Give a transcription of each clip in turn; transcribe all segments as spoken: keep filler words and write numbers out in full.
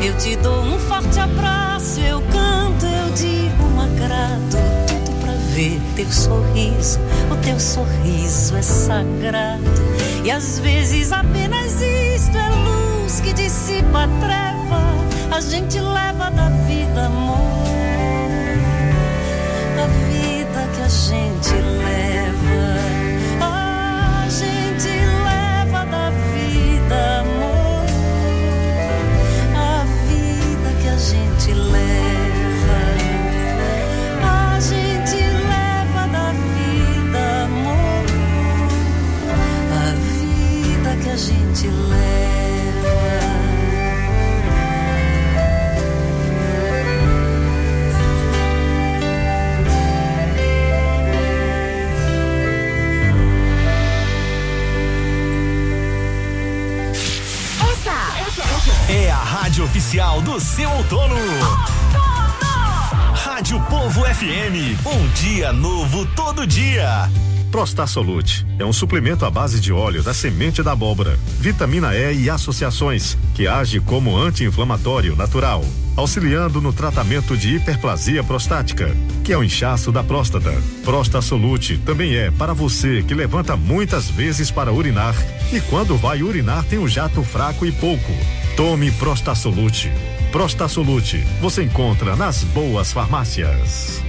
Eu te dou um forte abraço, eu canto, eu digo um agrado, tudo pra ver teu sorriso, o teu sorriso é sagrado. E às vezes apenas isto é luz que dissipa a treva, a gente leva da vida, amor, a vida que a gente leva, a gente leva da vida, amor. A gente leva, a gente leva da vida, amor, a vida que a gente leva. É a rádio oficial do seu outono. Outono! Rádio Povo F M. Um dia novo todo dia. Prostasolute é um suplemento à base de óleo da semente da abóbora, vitamina E e associações, que age como anti-inflamatório natural, auxiliando no tratamento de hiperplasia prostática, que é o inchaço da próstata. Prostasolute também é para você que levanta muitas vezes para urinar e quando vai urinar tem um jato fraco e pouco. Tome Prostasolute. Prostasolute você encontra nas boas farmácias.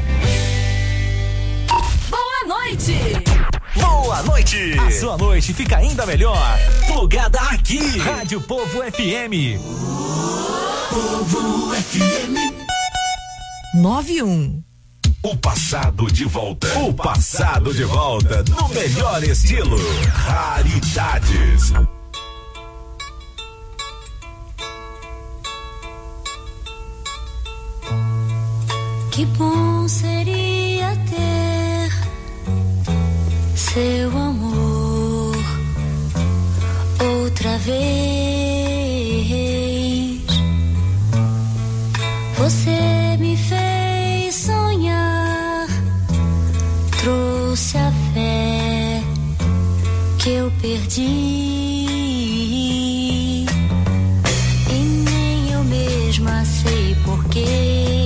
Boa noite! Boa noite! A sua noite fica ainda melhor. Plugada aqui. Rádio Povo F M. Povo F M. nove um. O passado de volta. O passado de volta no melhor estilo. Raridades. Que bom seria ter seu amor outra vez. Você me fez sonhar, trouxe a fé que eu perdi. E nem eu mesma sei porquê.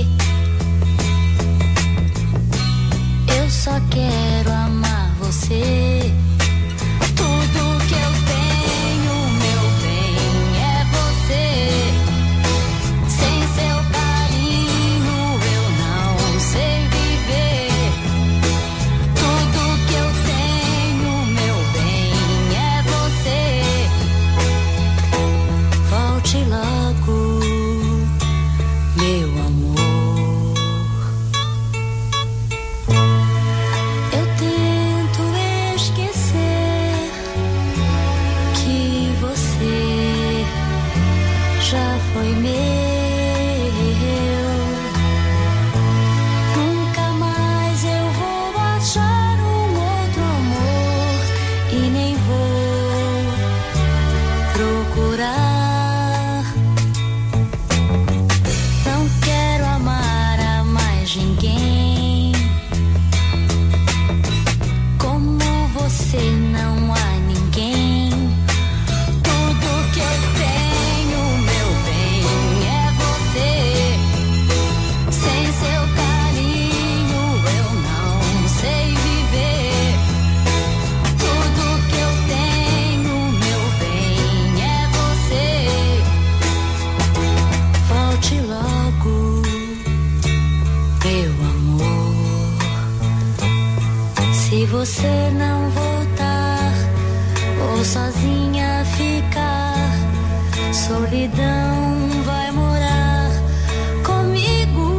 Eu só quero amar você. Tudo que eu tenho, meu bem, é você. Sem seu carinho eu não sei viver. Tudo que eu tenho, meu bem, é você. Volte logo, meu amor. Já foi meu, nunca mais eu vou achar um outro amor e nem vou procurar. Não quero amar a mais ninguém como você, não há ninguém. Tudo que eu tenho, meu bem, é você. Sem seu carinho eu não sei viver. Tudo que eu tenho, meu bem, é você. Volte logo, meu amor. Se você não voltar, vou sozinha ficar. Solidão vai morar comigo.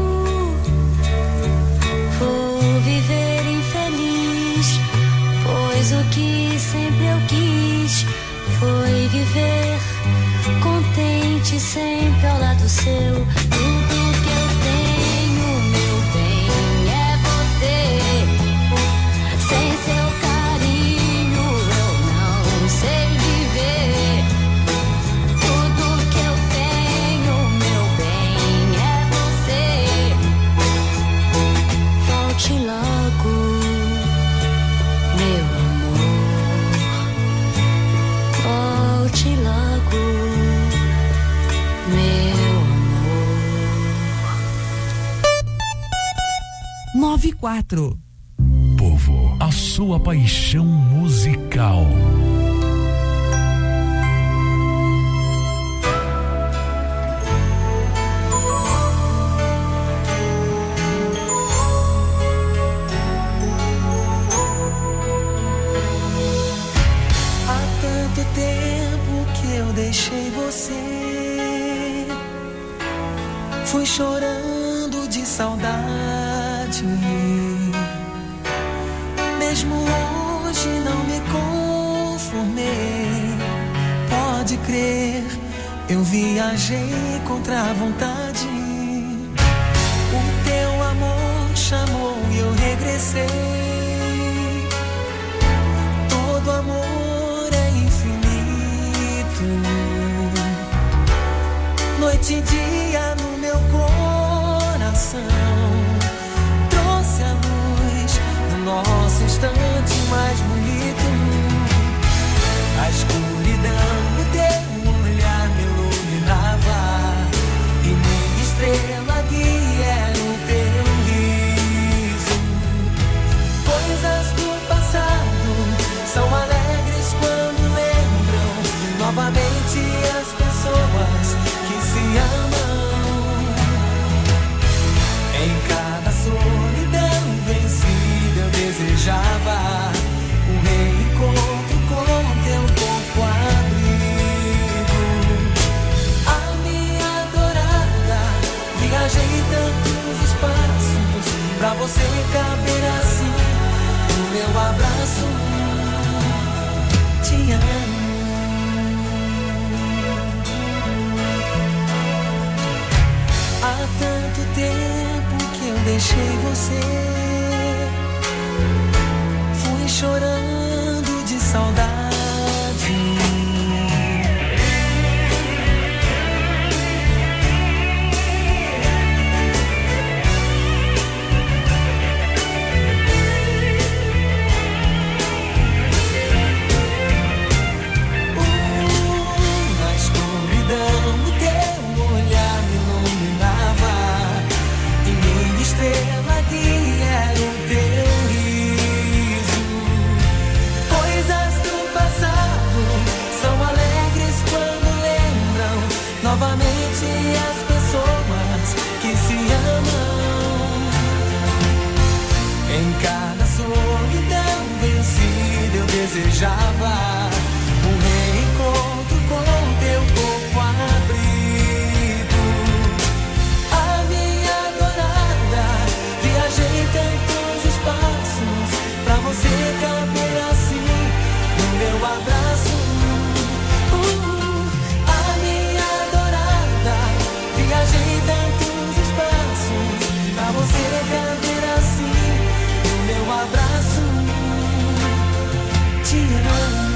Vou viver infeliz, pois o que sempre eu quis foi viver contente sempre ao lado seu. Tudo que eu tenho, meu bem, é você. Sem seu carinho eu não sei viver. Tudo que eu tenho, meu bem, é você. Volte logo, meu amor. Volte logo, meu amor. nove quatro. Povo, a sua paixão musical. Há tanto tempo que eu deixei você, fui chorando de saudade. Mesmo hoje não me conformei. Pode crer, eu viajei contra a vontade. O teu amor chamou e eu regressei. Todo amor é infinito. Noite e dia no meu coração. Trouxe a luz no nosso instante mais bonito. A escuridão do teu olhar me iluminava. E minha estrela guia era o teu riso. Coisas do passado são alegres quando lembram novamente as pessoas que se amam. Em cada solidão vencida eu desejava um reencontro com teu corpo abrigo. A minha adorada, viajei tantos espaços pra você caber assim no meu abraço. Te amo. Há tanto tempo que eu deixei você, fui chorando de saudade. Estrela que era o teu riso. Coisas do passado são alegres quando lembram novamente as pessoas que se amam. Em cada solidão vencida eu desejava um reencontro com teu corpo abrigo. Viajei tantos espaços pra você caber assim no meu abraço. Uh, a minha adorada, viajei tantos espaços pra você caber assim no meu abraço. Te amo.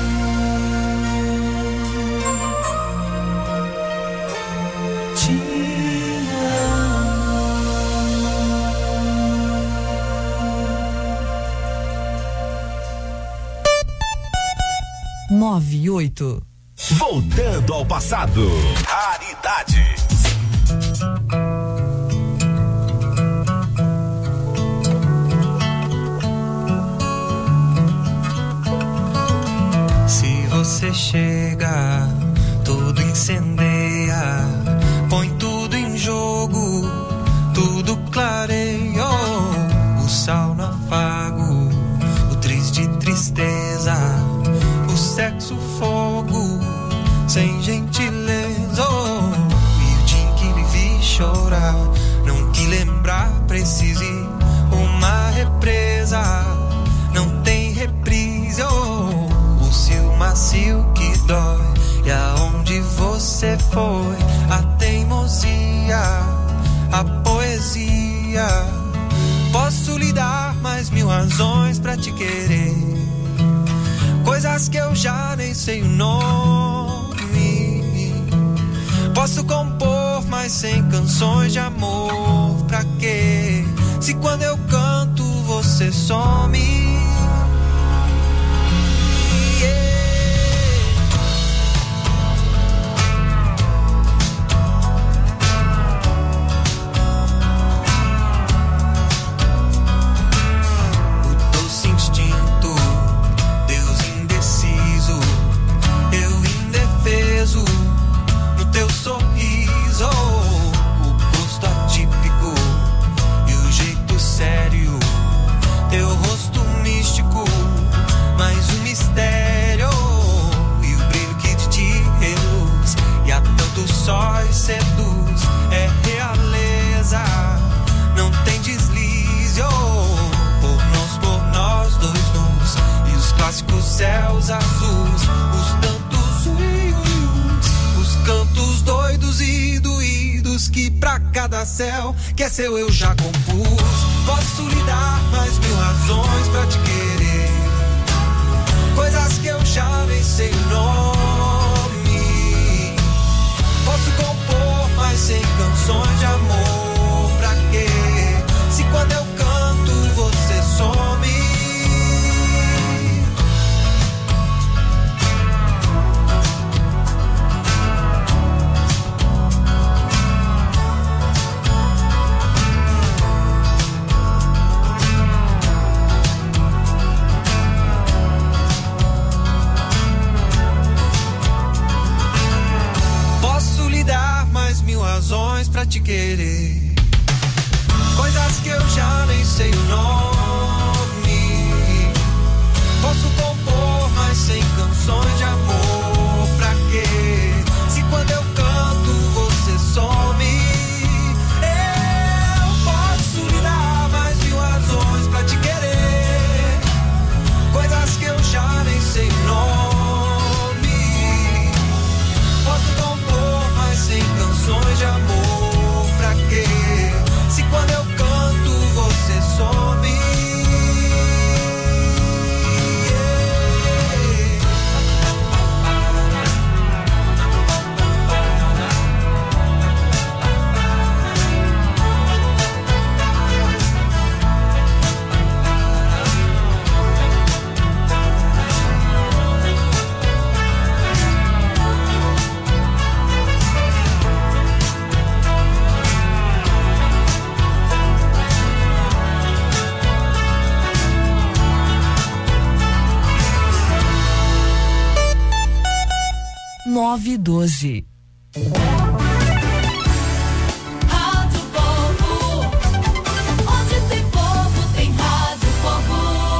Nove oito. Voltando ao passado. Raridades. Se você chega, tudo incendeia, põe tudo em jogo, tudo clareia. O sal no afago, o triste tristeza, o sexo fogo, sem gentileza. Oh, e o dia que me vi chorar, não que lembrar precise uma represa, não tem reprise. Oh, o seu macio que dói, e aonde você foi, a teimosia, a poesia. Posso lhe dar mais mil razões pra te querer, coisas que eu já nem sei o nome. Posso compor mais cem canções de amor, pra quê? Se quando eu canto você some. céus azuis, os tantos uiuius, os cantos doidos e doídos que pra cada céu que é seu eu já compus. Posso lhe dar mais mil razões pra te querer, coisas que eu já nem sei o nome. Posso compor mais cem canções de amor, pra quê? Se quando eu canto você some. Razões pra te querer, coisas que eu já nem sei o nome. Posso compor mais cem canções de amor, pra quê? Se quando eu canto você some. Eu posso lhe dar mais mil razões pra te querer, coisas que eu já nem sei o nome. Posso compor mais cem canções de amor, pra quê? Se quando eu canto você some. nove doze. Rádio Povo, onde tem povo, tem Rádio Povo.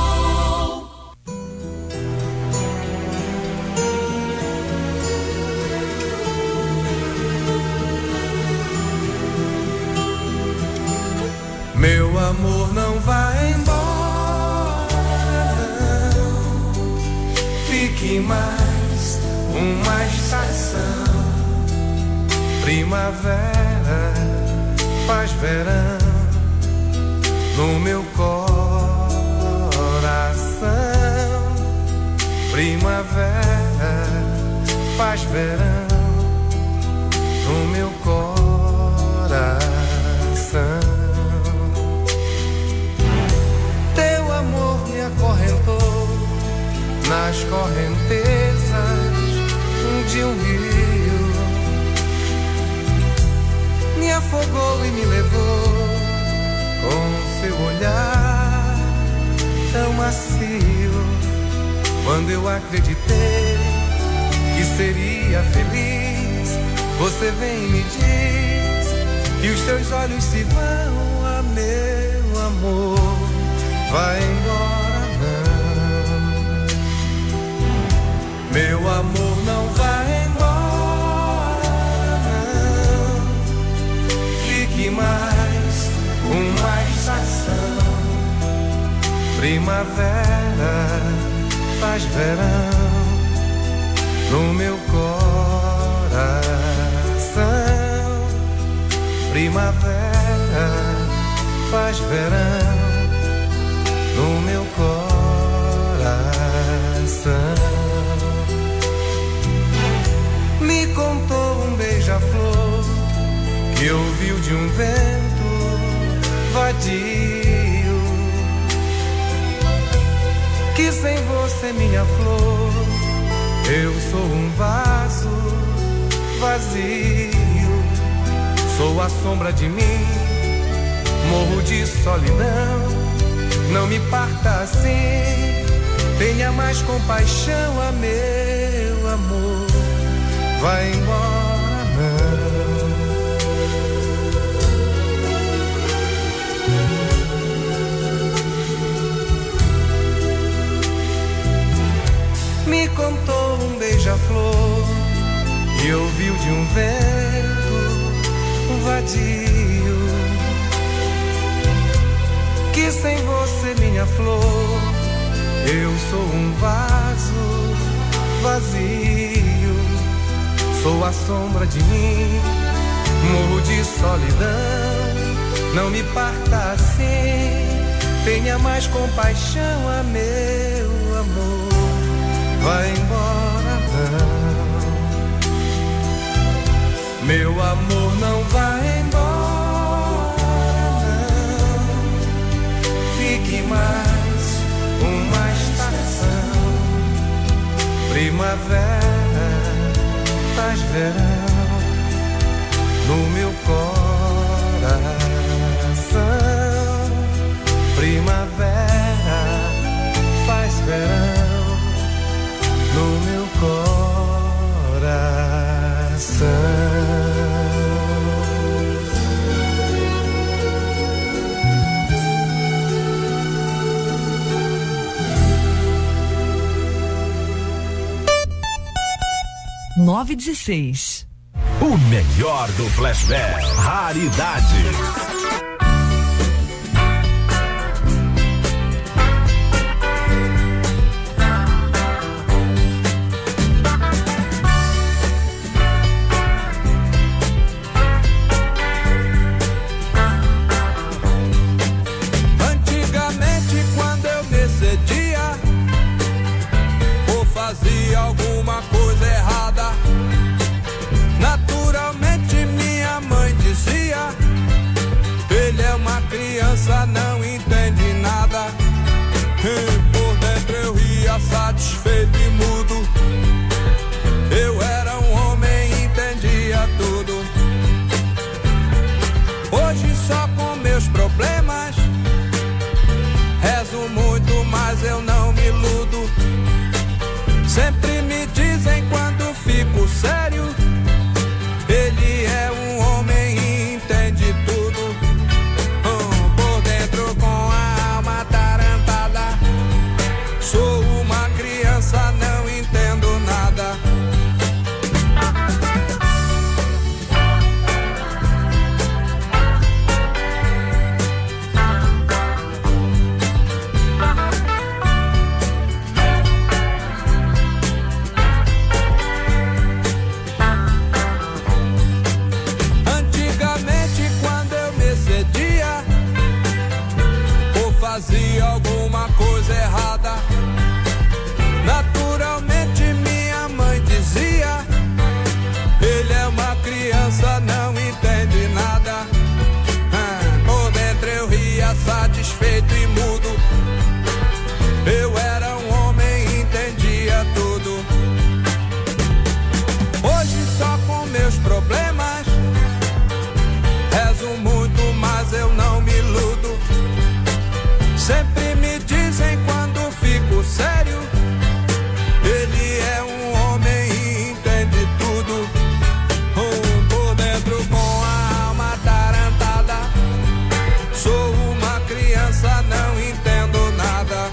Meu amor não vai embora, fique mais uma estação. Primavera faz verão no meu coração. Primavera faz verão no meu coração. Teu amor me acorrentou nas correntezas de um rio, me afogou e me levou com seu olhar tão macio. Quando eu acreditei que seria feliz, você vem e me diz que os seus olhos se vão, ah, meu amor, vai embora não. Meu amor não vai embora não. Fique mais uma estação. Primavera faz verão no meu coração. Primavera faz verão no meu coração. Me contou um beija-flor que ouviu de um vento vadio, que sem você, minha flor, eu sou um vaso vazio. Sou a sombra de mim, morro de solidão. Não me parta assim, tenha mais compaixão, a meu amor, vai embora não. Me contou um beija-flor e ouviu de um vento vadio, que sem você, minha flor, Eu sou um vaso vazio, sou a sombra de mim, morro de solidão. Não me parta assim, tenha mais compaixão, a meu amor, vai embora não. Meu amor não vai embora não, fique mais uma estação, primavera faz verão no meu coração. Primavera faz verão no meu coração. nove e dezesseis. O melhor do Flashback, raridade. Antigamente, quando eu me excedia ou fazia alguma coisa errada, naturalmente minha mãe dizia: ele é uma criança, não entende nada. E por dentro eu ria satisfeito e mudo. Eu era um homem, entendia tudo. Hoje só com meus problemas rezo muito, mas eu não me iludo. Sempre me dizem quando fico sério: ele é um homem e entende tudo. Hum, por dentro com a alma atarantada, sou uma criança, não entendo nada. Fazia alguma coisa errada, naturalmente minha mãe dizia: ele é uma criança, não entende nada. Ah, por dentro eu ria satisfeito e mudo. Eu era um homem, entendia tudo. Hoje só com meus problemas rezo muito, mas eu não me iludo. Sempre me dizem quando fico sério: ele é um homem e entende tudo. Um por dentro com a alma atarantada, sou uma criança, não entendo nada.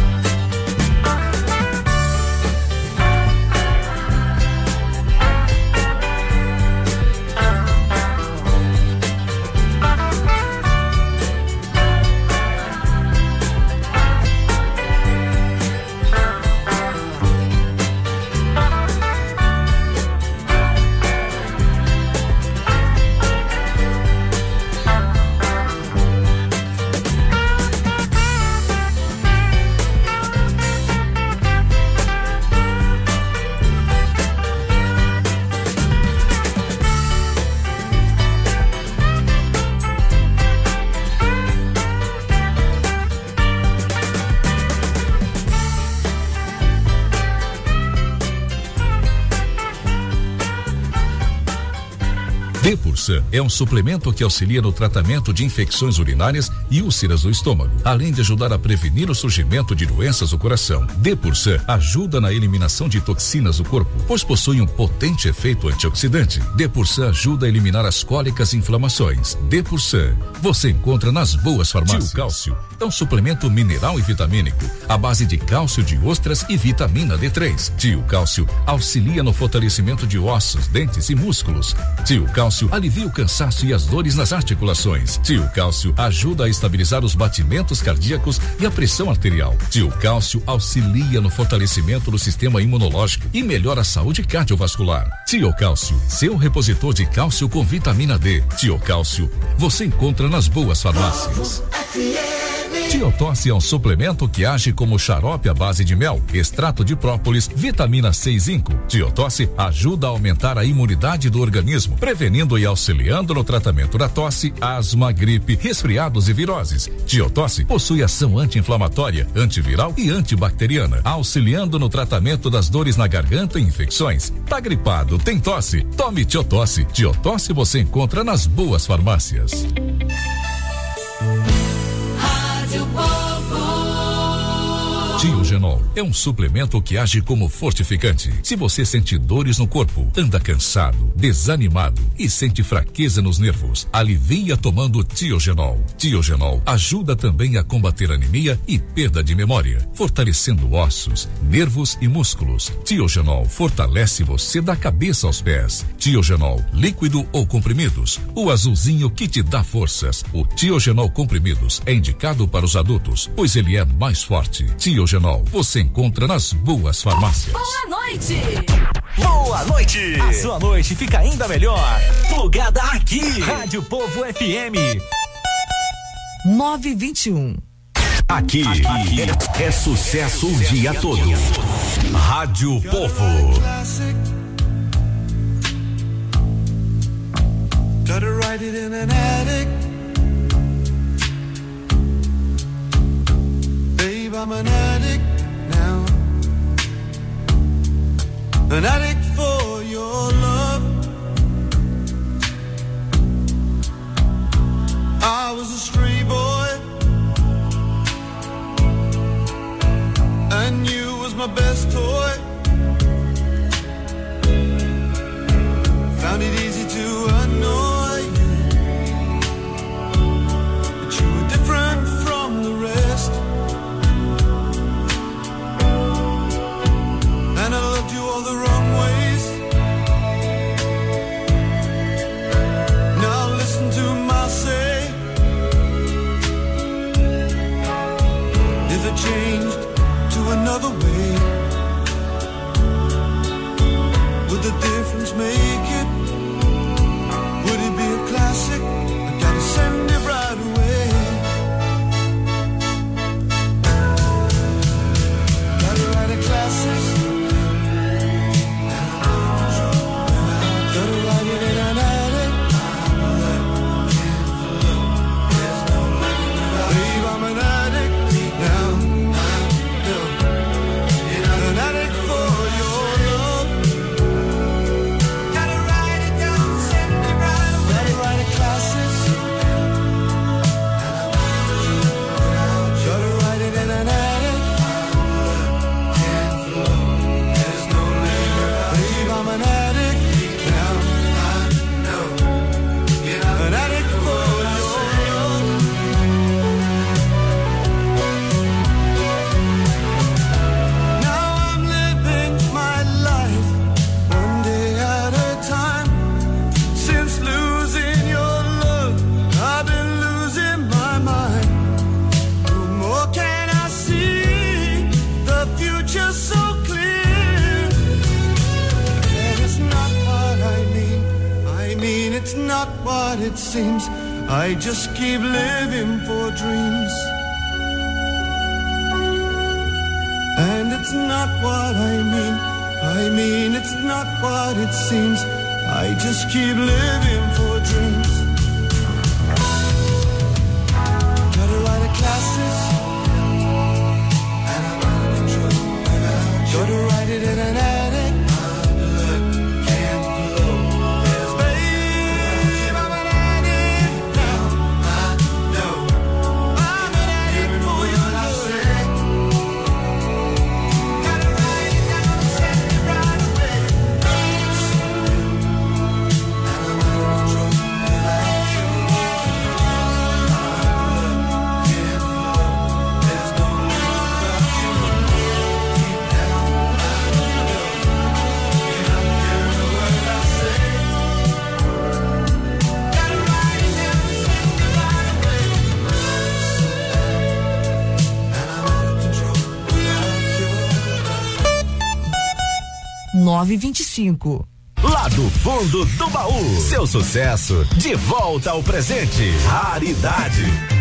Depursan é um suplemento que auxilia no tratamento de infecções urinárias e úlceras do estômago, além de ajudar a prevenir o surgimento de doenças do coração. Depursan ajuda na eliminação de toxinas do corpo, pois possui um potente efeito antioxidante. Depursan ajuda a eliminar as cólicas e inflamações. Depursan você encontra nas boas farmácias. Tio Cálcio é um suplemento mineral e vitamínico à base de cálcio de ostras e vitamina D três. Tio Cálcio auxilia no fortalecimento de ossos, dentes e músculos. Tio Cálcio alivia alivia o cansaço e as dores nas articulações. Tio Cálcio ajuda a estabilizar os batimentos cardíacos e a pressão arterial. Tio Cálcio auxilia no fortalecimento do sistema imunológico e melhora a saúde cardiovascular. Tio Cálcio, seu repositor de cálcio com vitamina D. Tio Cálcio, você encontra nas boas farmácias. Tiotosse é um suplemento que age como xarope à base de mel, extrato de própolis, vitamina C e zinco. Tiotosse ajuda a aumentar a imunidade do organismo, prevenindo e auxiliando no tratamento da tosse, asma, gripe, resfriados e viroses. Tiotosse possui ação anti-inflamatória, antiviral e antibacteriana, auxiliando no tratamento das dores na garganta e infecções. Tá gripado, tem tosse? Tome Tiotosse. Tiotosse você encontra nas boas farmácias. Tiogenol é um suplemento que age como fortificante. Se você sente dores no corpo, anda cansado, desanimado e sente fraqueza nos nervos, alivia tomando Tiogenol. Tiogenol ajuda também a combater anemia e perda de memória, fortalecendo ossos, nervos e músculos. Tiogenol fortalece você da cabeça aos pés. Tiogenol, líquido ou comprimidos, o azulzinho que te dá forças. O Tiogenol comprimidos é indicado para os adultos, pois ele é mais forte. Tiogenol você encontra nas boas farmácias. Boa noite! Boa noite! A sua noite fica ainda melhor. Plugada aqui. Rádio Povo F M. nove vinte e um. Aqui, aqui é, é sucesso o dia todo. Rádio Povo. Gotta write it in an attic. Babe, I'm an addict now. An addict for your love. I was a stray boy, and you was my best toy. Found it easy to annoy you, but you were different from the rest. And I loved you all the wrong ways. Now listen to my say. If it changed to another way, would the difference make it? Would it be a classic? I gotta send it right away. Gotta write a classic. What it seems, I just keep living for dreams, and it's not what I mean. I mean, it's not what it seems. I just keep living for dreams. Gotta write a classic, gotta write it in an attic. nove dois cinco. Lá do fundo do baú, seu sucesso de volta ao presente. Raridade.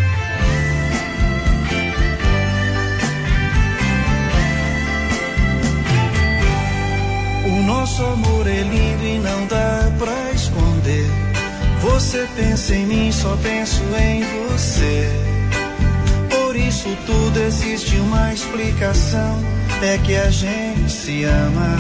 O nosso amor é lindo e não dá pra esconder. Você pensa em mim, só penso em você. Por isso tudo existe uma explicação, é que a gente se ama.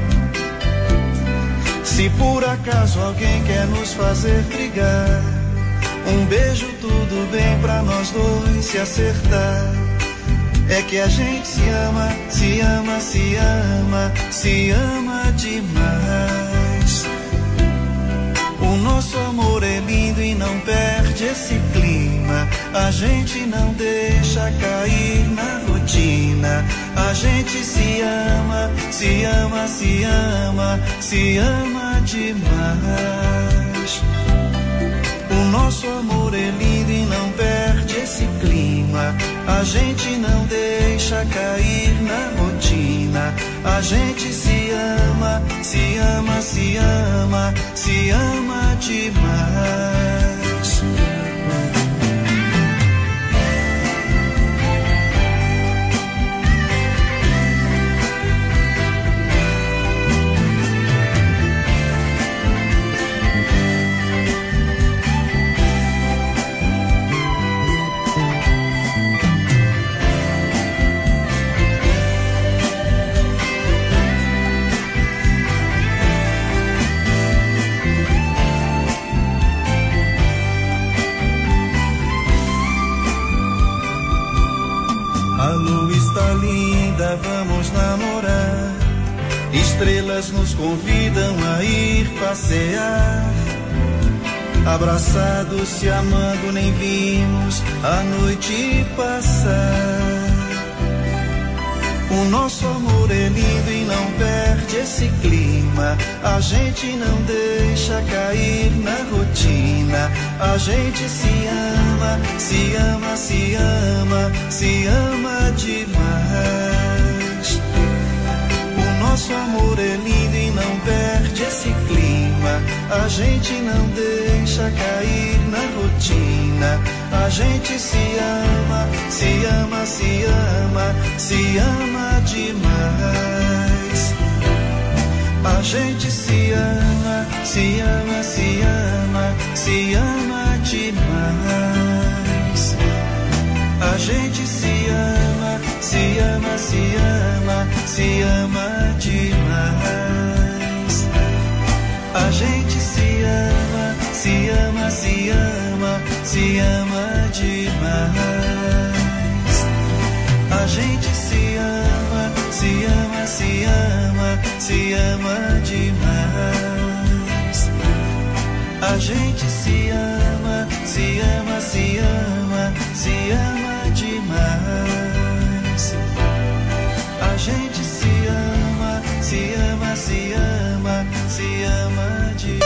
Se por acaso alguém quer nos fazer brigar, um beijo tudo bem pra nós dois se acertar. É que a gente se ama, se ama, se ama, se ama demais. O nosso amor é lindo e não perde esse clima. A gente não deixa cair na rotina. A gente se ama, se ama, se ama, se ama demais. O nosso amor é lindo e não perde esse clima. A gente não deixa cair na rotina. A gente se ama, se ama, se ama, se ama demais. A lua está linda, vamos namorar. Estrelas nos convidam a ir passear. Abraçados, se amando, nem vimos a noite passar. O nosso amor é lindo e não perde esse clima. A gente não deixa cair na rotina. A gente se ama, se ama, se ama, se ama demais. O nosso amor é lindo e não perde esse clima. A gente não deixa cair na rotina. A gente se ama, se ama, se ama, se ama demais. A gente se ama, se ama, se ama, se ama demais. A gente se ama, se ama, se ama, se ama demais. A gente se ama, se ama, se ama, se ama demais. A gente se ama, se ama, se ama, se ama demais. A gente se ama, se ama, se ama, se ama demais. A gente se ama, se ama, se ama, se ama demais.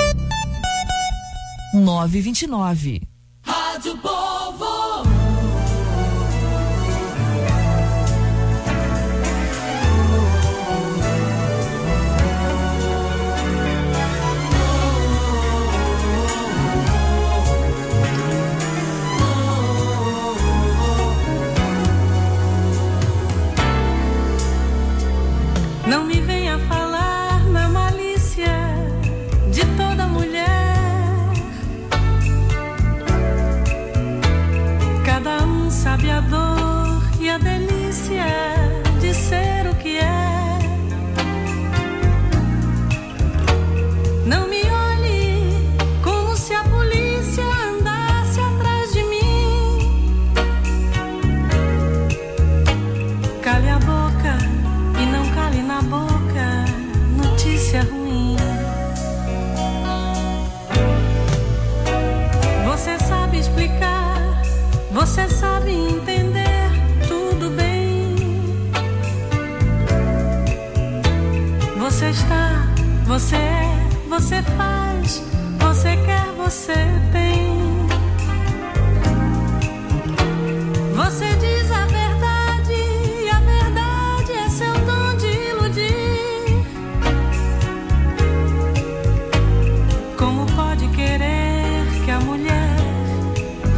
nove vinte e nove. Rádio Povo. Não me venha falar na malícia de toda mulher. Cada um sabe a dor e a delícia de ser o que é. Não me olhe como se a polícia andasse atrás de mim. Cale a boca e não cale na boca notícia ruim. Você sabe explicar, você sabe entender tudo bem. Você está, você é, você faz, você quer, você tem. Você diz a verdade e a verdade é seu dom de iludir.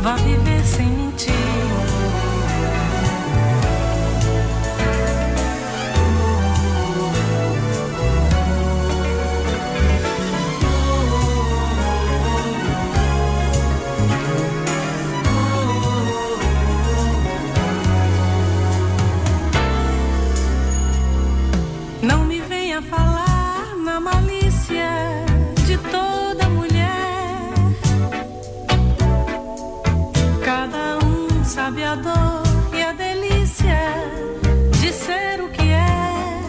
vá viver sem mentir. Não me venha falar na malícia de toda mulher. Cada um sabe a dor e a delícia de ser o que é.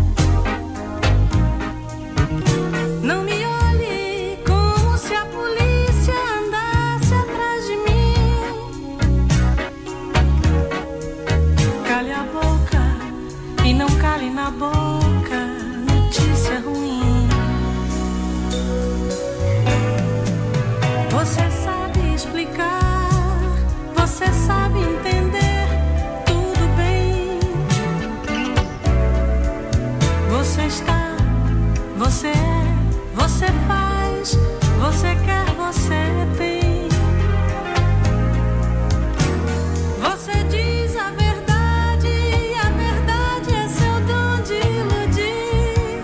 Não me olhe como se a polícia andasse atrás de mim. Cale a boca e não cale na boca. Você sabe explicar, você sabe entender tudo bem. Você está, você é, você faz, você quer, você tem. Você diz a verdade e a verdade é seu dom de iludir.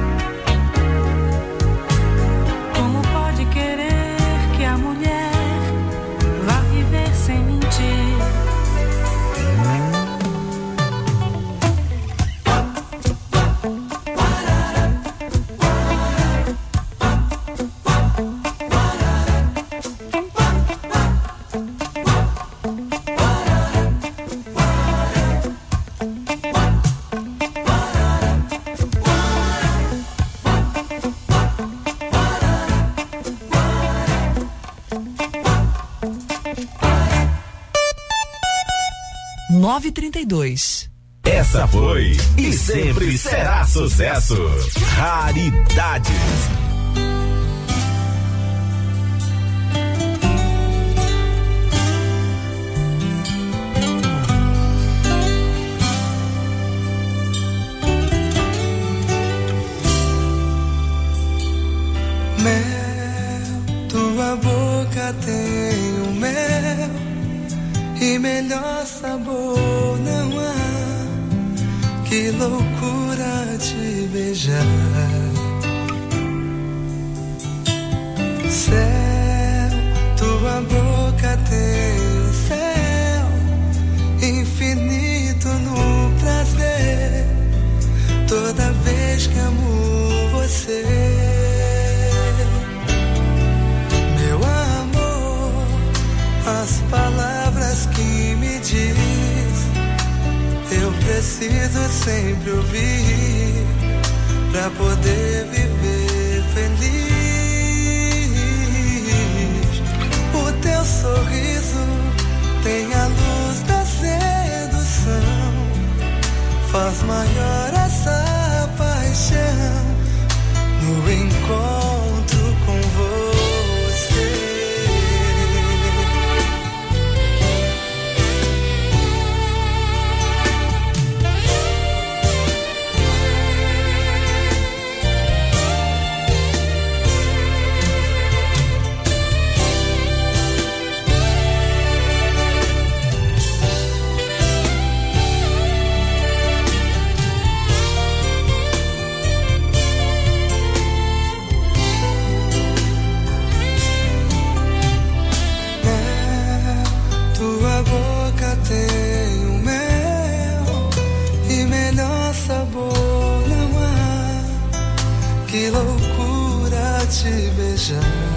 Como pode querer a mulher vá viver sem mentir? nove e trinta e dois. Essa foi e sempre será sucesso. Raridades. Mel, tua boca tem um mel e melhor sabor não há. Que loucura te beijar. Céu, tua boca tem um céu infinito no prazer. Toda vez que amo você, meu amor, as palavras que me diz, eu preciso sempre ouvir pra poder viver feliz. O teu sorriso tem a luz da sedução, faz maior essa paixão no encontro com você. Tem o mel e melhor sabor não há. Que loucura te beijar.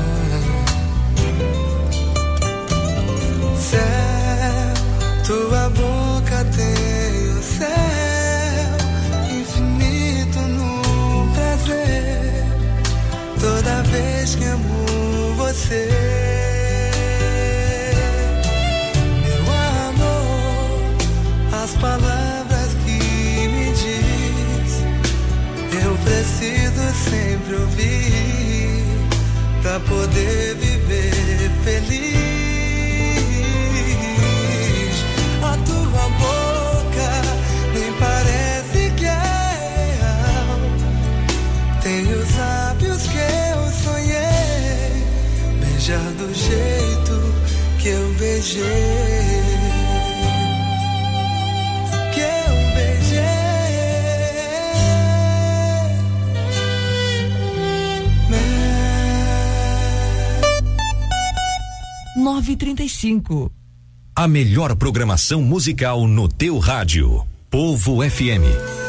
Céu, tua boca tem o céu infinito no prazer. Toda vez que amo você, as palavras que me diz, eu preciso sempre ouvir pra poder viver feliz. A tua boca nem parece que é real, tem os lábios que eu sonhei, beija beijei, que eu beijei. nove e trinta e cinco. A melhor programação musical no teu rádio. Povo F M.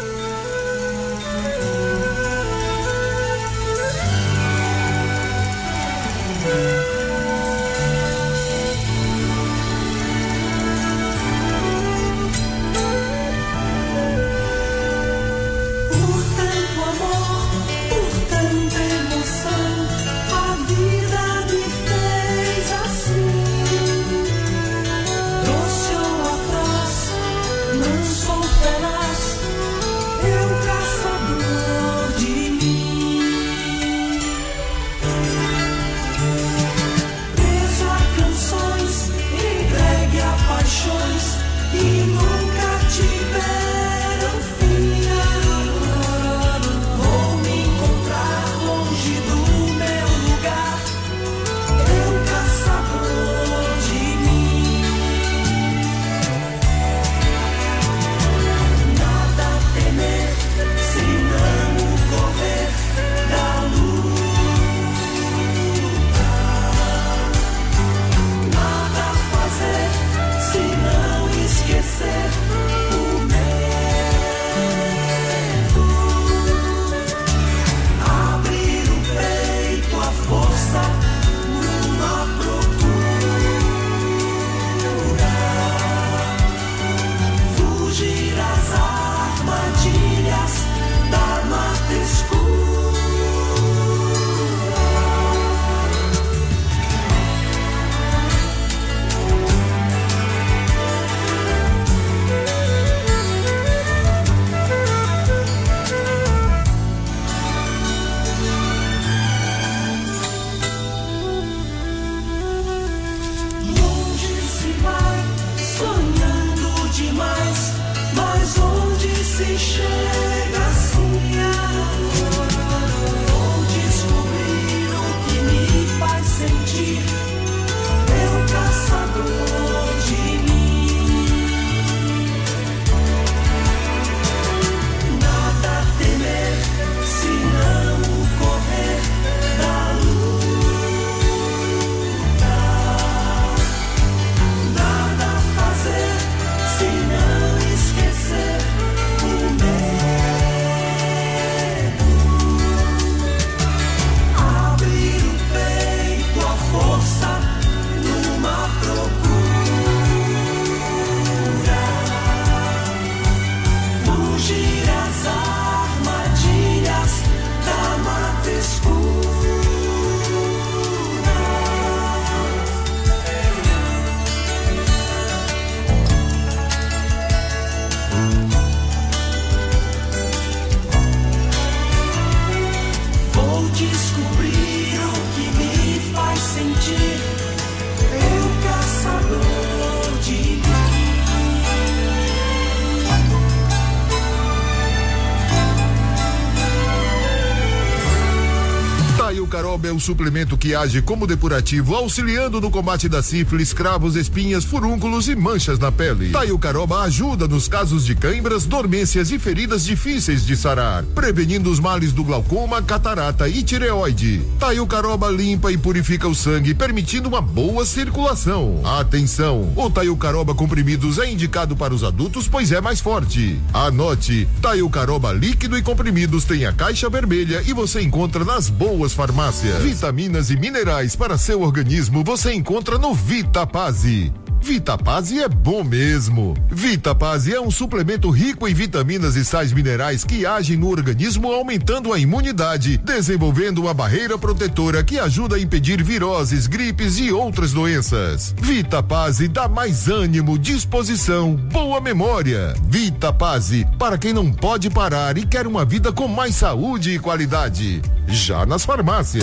É o suplemento que age como depurativo, auxiliando no combate da sífilis, cravos, espinhas, furúnculos e manchas na pele. Taiucaroba ajuda nos casos de cãibras, dormências e feridas difíceis de sarar, prevenindo os males do glaucoma, catarata e tireoide. Taiucaroba limpa e purifica o sangue, permitindo uma boa circulação. Atenção, o Taiucaroba comprimidos é indicado para os adultos, pois é mais forte. Anote, Taiucaroba líquido e comprimidos tem a caixa vermelha e você encontra nas boas farmácias. Vitaminas e minerais para seu organismo você encontra no Vitapase. Vitapase é bom mesmo. Vitapase é um suplemento rico em vitaminas e sais minerais que agem no organismo, aumentando a imunidade, desenvolvendo uma barreira protetora que ajuda a impedir viroses, gripes e outras doenças. Vitapase dá mais ânimo, disposição, boa memória. Vitapase, para quem não pode parar e quer uma vida com mais saúde e qualidade. Já nas farmácias.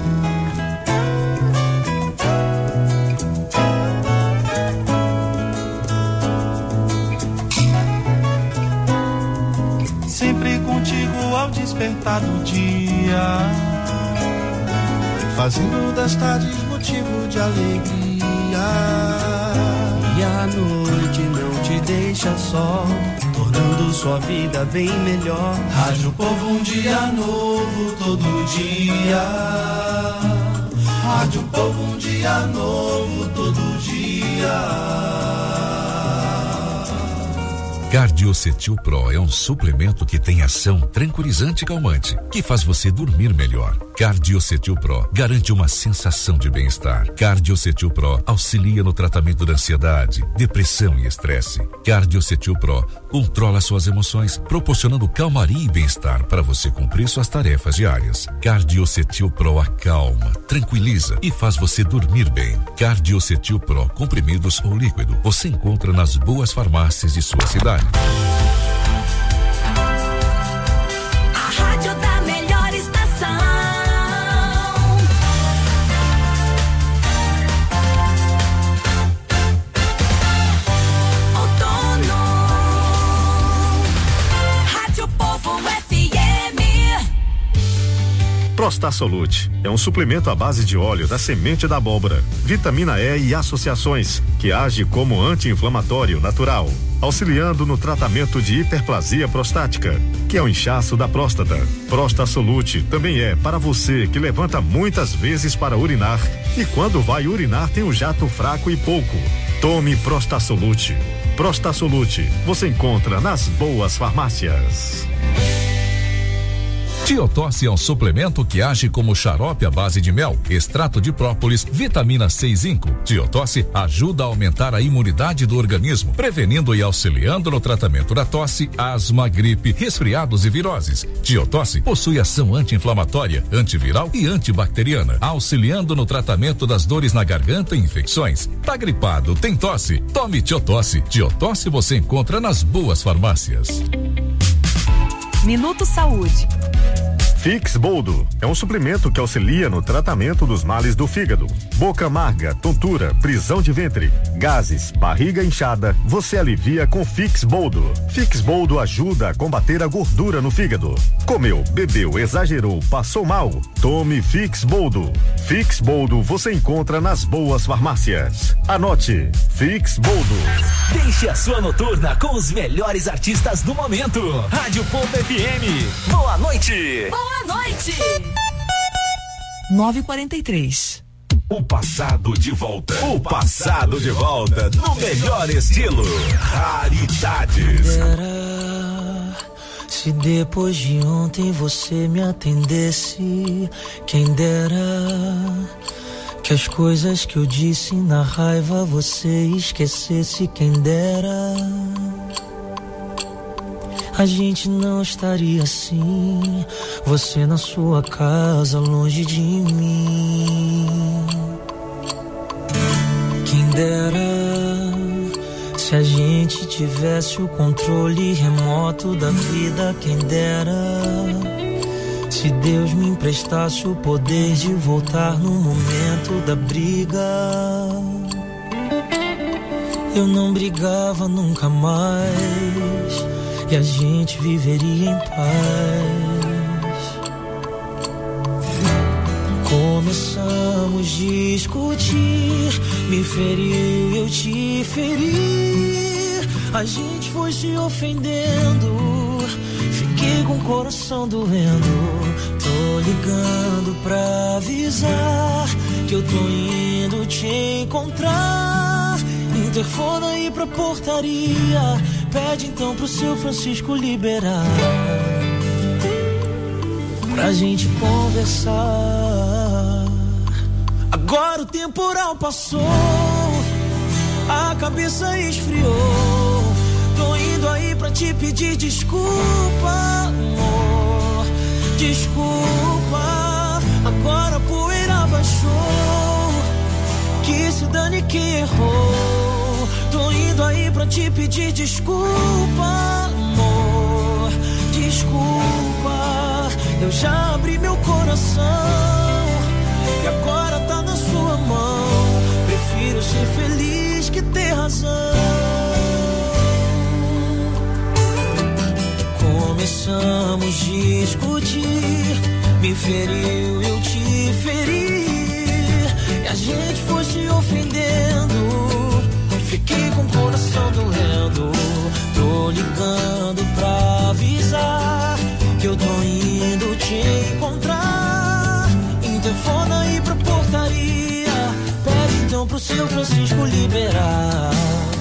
Sempre contigo ao despertar do dia, fazendo das tardes motivo de alegria. deixa só, tornando sua vida bem melhor. Rádio Povo, um dia novo todo dia. Rádio Povo, um dia novo todo dia. Cardiocetil Pro é um suplemento que tem ação tranquilizante e calmante, que faz você dormir melhor. Cardiocetil Pro garante uma sensação de bem-estar. Cardiocetil Pro auxilia no tratamento da ansiedade, depressão e estresse. Cardiocetil Pro controla suas emoções, proporcionando calmaria e bem-estar para você cumprir suas tarefas diárias. Cardiocetil Pro acalma, tranquiliza e faz você dormir bem. Cardiocetil Pro, comprimidos ou líquido, você encontra nas boas farmácias de sua cidade. A rádio da melhor estação. Outono. Rádio Povo F M. Prostasolute é um suplemento à base de óleo da semente da abóbora, vitamina E e associações, que age como anti-inflamatório natural, auxiliando no tratamento de hiperplasia prostática, que é o inchaço da próstata. Prostasolute também é para você que levanta muitas vezes para urinar e quando vai urinar tem um jato fraco e pouco. Tome Prostasolute. Prostasolute você encontra nas boas farmácias. Tiotosse é um suplemento que age como xarope à base de mel, extrato de própolis, vitamina C e zinco. Tiotosse ajuda a aumentar a imunidade do organismo, prevenindo e auxiliando no tratamento da tosse, asma, gripe, resfriados e viroses. Tiotosse possui ação anti-inflamatória, antiviral e antibacteriana, auxiliando no tratamento das dores na garganta e infecções. Tá gripado, tem tosse? Tome Tiotosse. Tiotosse você encontra nas boas farmácias. Minuto Saúde. Fix Boldo é um suplemento que auxilia no tratamento dos males do fígado, boca amarga, tontura, prisão de ventre, gases, barriga inchada. Você alivia com Fix Boldo. Fix Boldo ajuda a combater a gordura no fígado. Comeu, bebeu, exagerou, passou mal? Tome Fix Boldo. Fix Boldo você encontra nas boas farmácias. Anote, Fix Boldo. Deixe a sua noturna com os melhores artistas do momento. Rádio Povo F M. Boa noite. Boa noite. nove e quarenta e três. O passado de volta. O passado de volta no melhor estilo. Raridades. Dera, se depois de ontem você me atendesse, quem dera que as coisas que eu disse na raiva você esquecesse, quem dera. A gente não estaria assim, você na sua casa, longe de mim. Quem dera se a gente tivesse o controle remoto da vida, quem dera se Deus me emprestasse o poder de voltar no momento da briga. Eu não brigava nunca mais e a gente viveria em paz. Começamos a discutir, me feriu, eu te feri. A gente foi se ofendendo, fiquei com o coração doendo. Tô ligando pra avisar que eu tô indo te encontrar. Interfona aí pra portaria, pede então pro seu Francisco liberar, pra gente conversar. Agora o temporal passou, a cabeça esfriou. Tô indo aí pra te pedir desculpa, amor, desculpa. Agora a poeira baixou, que se dane quem errou. Tô indo aí pra te pedir desculpa, amor, desculpa. Eu já abri meu coração e agora tá na sua mão. Prefiro ser feliz que ter razão. Começamos a discutir, me feriu, eu te feri. E a gente foi se ofendendo, fiquei com o coração doendo. ligando pra avisar que eu tô indo te encontrar. Interfona aí pra portaria, pede então pro seu Francisco liberar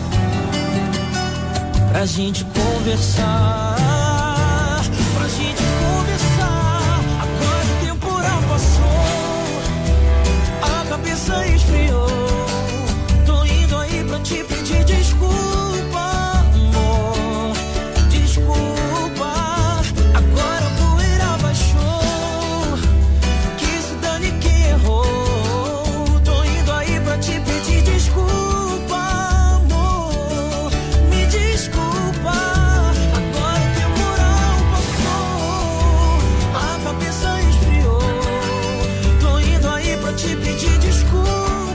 pra gente conversar, pra gente conversar. Agora o temporal passou, a cabeça esfriou. Tô indo aí pra te pedir desculpa, amor, desculpa. Agora a poeira baixou, que se dane quem errou. Tô indo aí pra te pedir desculpa, amor, me desculpa. Agora o temporal passou, a cabeça esfriou. Tô indo aí pra te pedir desculpa.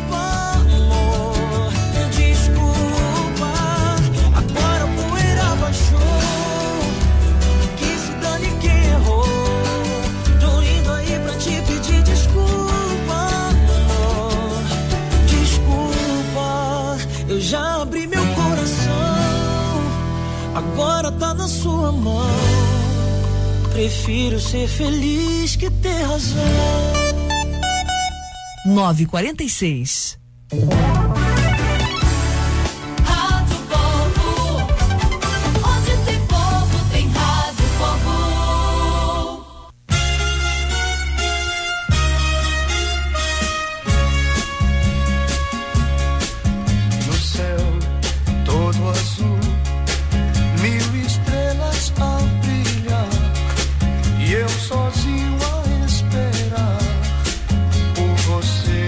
Já abri meu coração, agora tá na sua mão. Prefiro ser feliz que ter razão. nove e quarenta e seis. Rádio Povo, onde tem povo, tem Rádio Povo. Sozinho a esperar por você,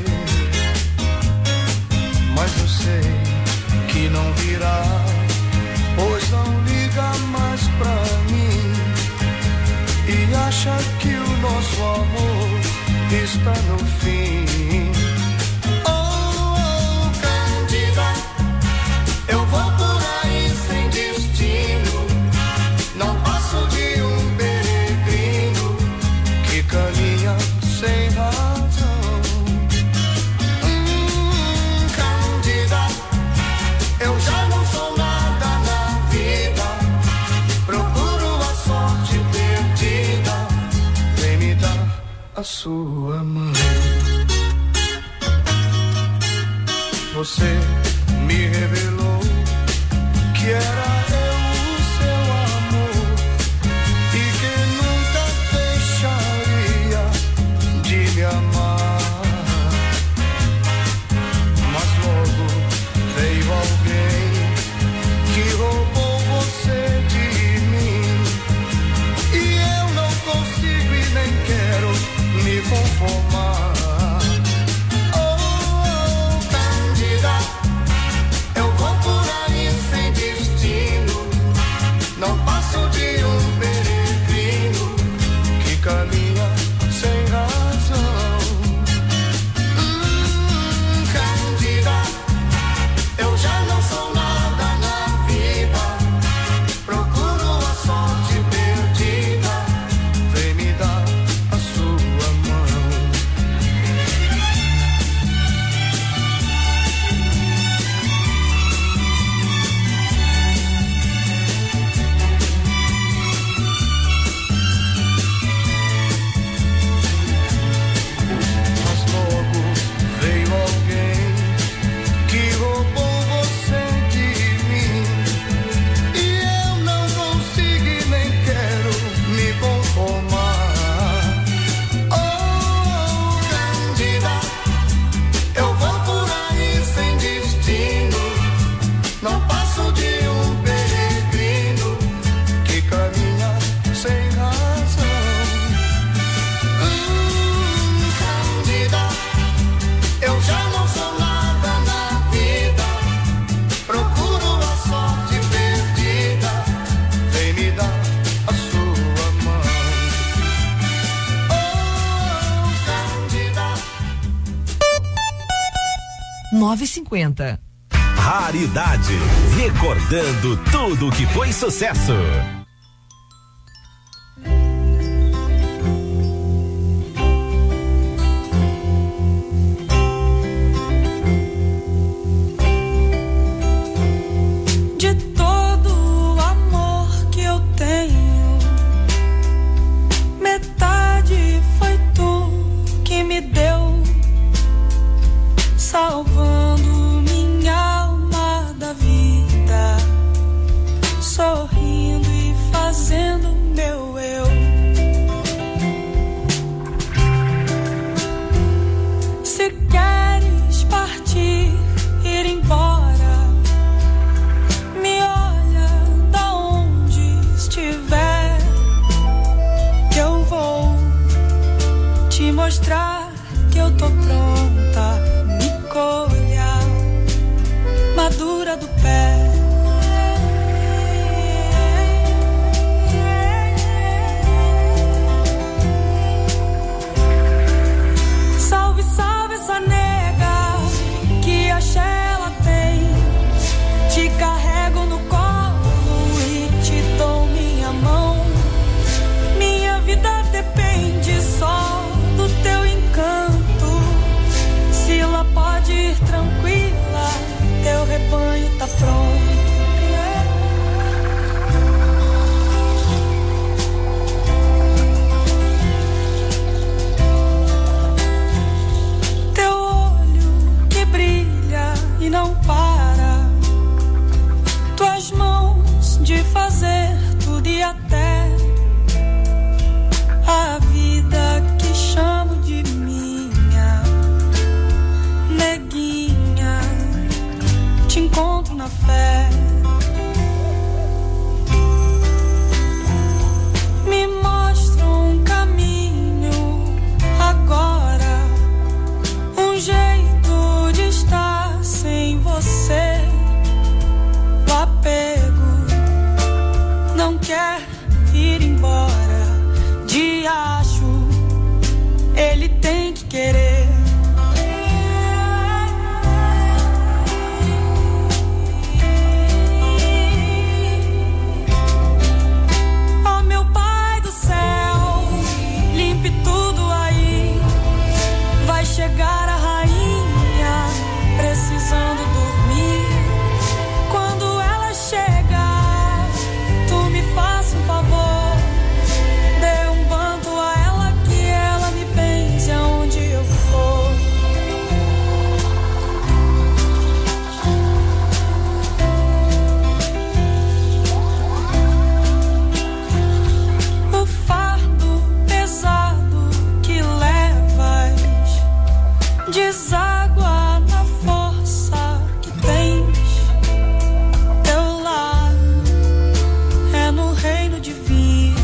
mas eu sei que não virá, pois não liga mais pra mim e acha que o nosso amor está no fim. Oh, oh, Cândida, eu vou por aí sem destino, não passo de um caminha sem razão. Hum, Cândida, eu já não sou nada na vida, procuro a sorte perdida, vem me dar a sua mão. Você me revelou que era eu o seu amor e que nunca deixaria de me amar, mas logo veio alguém que roubou você de mim e eu não consigo e nem quero me conformar. Oh, oh, Cândida, eu vou por aí sem destino, não passo de um peregrino que caminha sem razão. Hum, Cândida, eu já não sou nada na vida, procuro a sorte perdida, vem me dar a sua mão. Mas logo veio alguém que roubou você de mim e eu não consigo e nem quero me conformar. Oh, Cândida, eu vou por aí sem destino, não passo de um peregrino que caminha sem razão. Hum, Cândida, eu já não sou nada na vida, procuro a sorte perdida, vem me dar a sua mão. Oh, Cândida. nove e cinquenta. Raridade, recordando tudo que foi sucesso. De todo o amor não para. Tuas mãos de fazer tudo e até a vida que chamo de minha. Neguinha, te encontro na fé. Me mostra um caminho agora, um jeito de estar sem você. O apego não quer ir embora. Diacho, ele tem que querer. Oh, meu Pai do céu, limpe tudo aí. Vai chegar a rainha precisando dormir. Quando ela chegar, tu me faça um favor. Dê um banho a ela, que ela me pense aonde eu for. O fardo pesado que levas deságua na força que tens. Teu lar é no reino divino,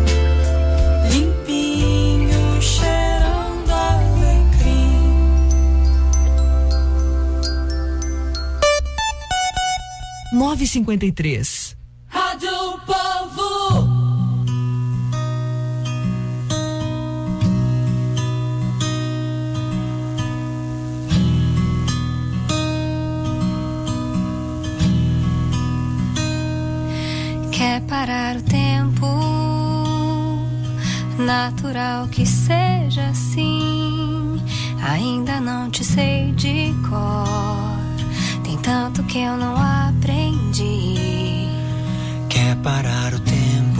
limpinho, cheirando alecrim. nove e cinquenta e três. Rádio Povo. Quer parar o tempo? Natural que seja assim. Ainda não te sei de cor. Tem tanto que eu não aprendi. Quer parar o tempo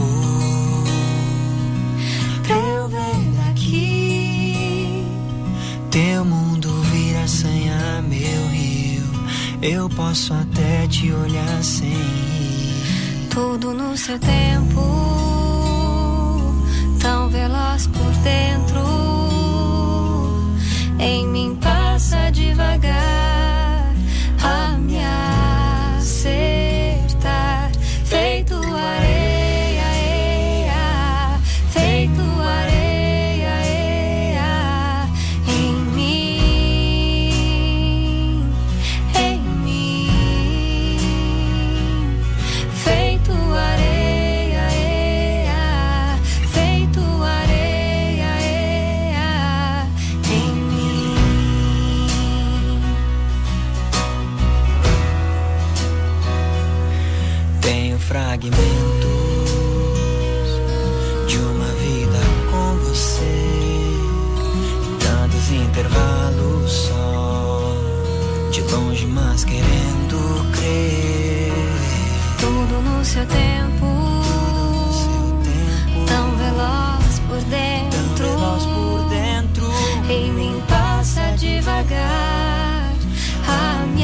pra eu ver daqui? Teu mundo vira sanha, meu rio. Eu posso até te olhar sem ir. Tudo no seu tempo, tão veloz por dentro. Em mim passa devagar a me acertar. Feito areia, eia, feito areia, eia, em mim, em mim. Feito areia, eia, feito areia, eia, em mim. Tenho fragmentos de uma vida com você, tantos intervalos só, de longe mas querendo crer. Tudo no seu tempo, tão veloz por dentro, tão veloz por dentro. Em mim passa devagar a me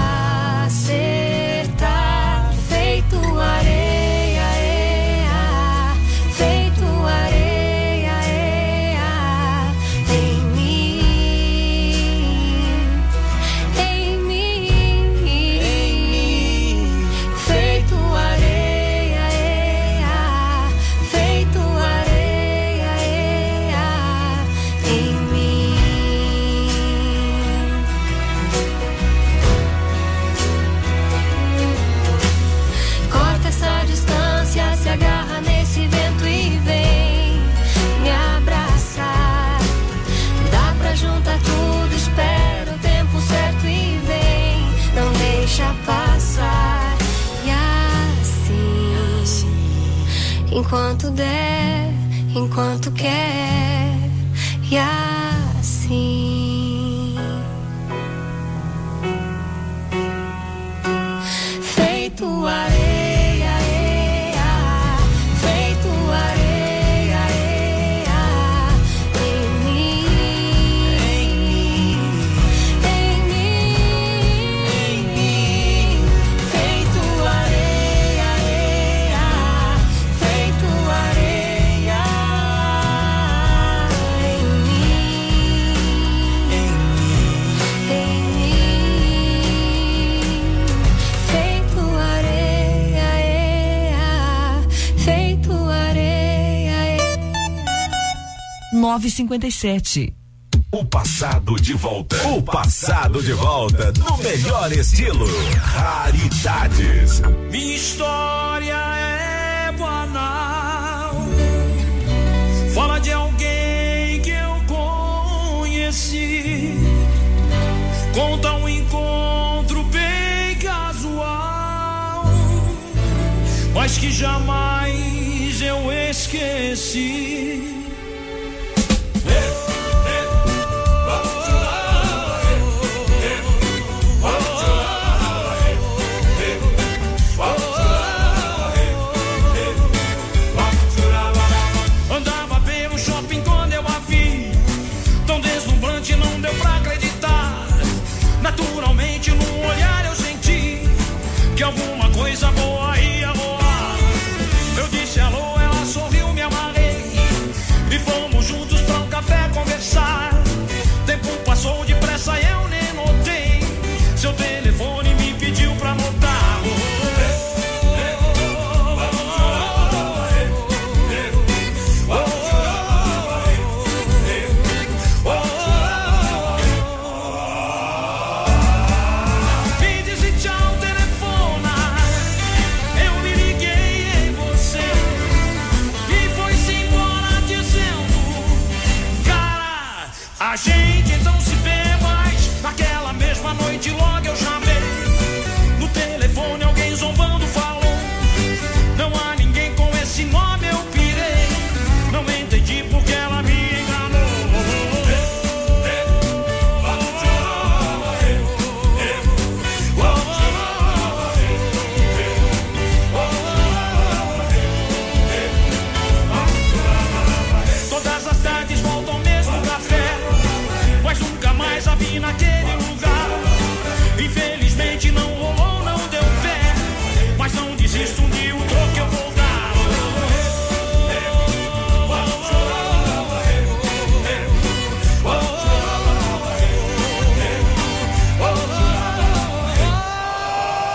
acertar. Feito areia, eia, feito areia, eia, em mim, em mim, em mim. Feito areia, eia, feito areia, eia, em mim. Corta essa distância, se agarra nesse vento e vem me abraçar. Dá pra juntar tudo, espera o tempo certo e vem, não deixa passar. E assim, enquanto der, enquanto quer, e assim. Feito areia, eia, feito areia, eia, em mim, em mim, em mim, nove cinco sete. O passado de volta. O passado de volta no melhor estilo. Raridades. Minha história é banal. Fala de alguém que eu conheci. Conta um encontro bem casual, mas que jamais eu esqueci.